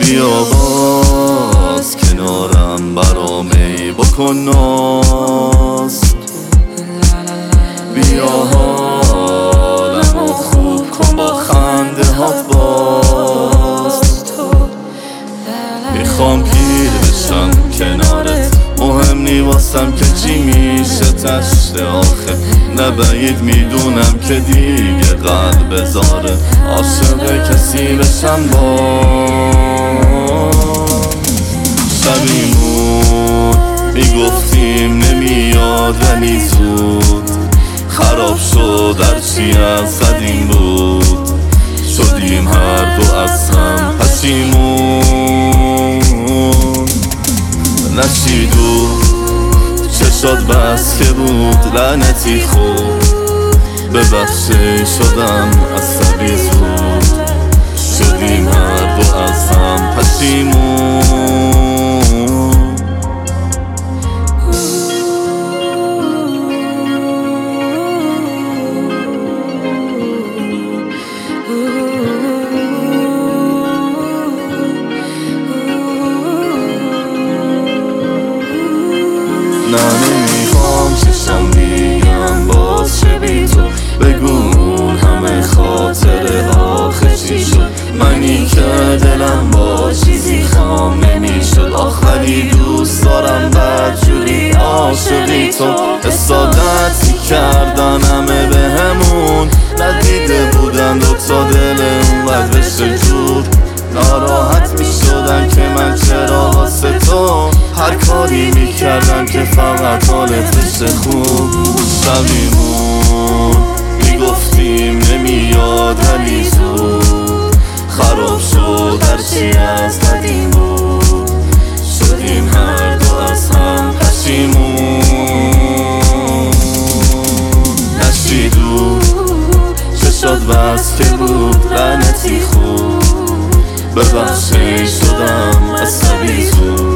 بیا باز کنارم برام ای بکن ناز، بیا حالمو خوب کن با خنده هات باز. میخوام پیر بشم کنارت، مهم نی واسم که چی میشه تشت آخه، نه بعید میدونم که دیگه قلب بذاره عاشق کسی بشم شبیمون میگفتیم نمیاد ولی زود خراب شد هرچی از قدیم بود، شدیم هر دو از هم پشیمون. نشیدو چشات بس که بود لعنتی خوب، ببخشی شدم عصبی زود، شدیم هر دو از هم پشیمون. نه نمیخوام چشم دیگم باز چه بی تو، بگو همه خاطره آخه چی شد، منی که دلم با چیزی خام نمیشد، آخری دوست دارم بدجوری عاشقی تو. حسادتی کردن همه به همون، ندیده بودن دوتا دل اونقدر بشه جور، ناراحت میشدن که من چرا واسه تو هر کاری میکردم که فقط حالت بشه خوب. شبیمون میگفتیم نمیاد ولی زود خراب شد هرچی از قدیم بود، شدیم هر دو از هم پشیمون. نشیدو چشات بس که بود لعنتی خوب، ببخشی شدم عصبی زود،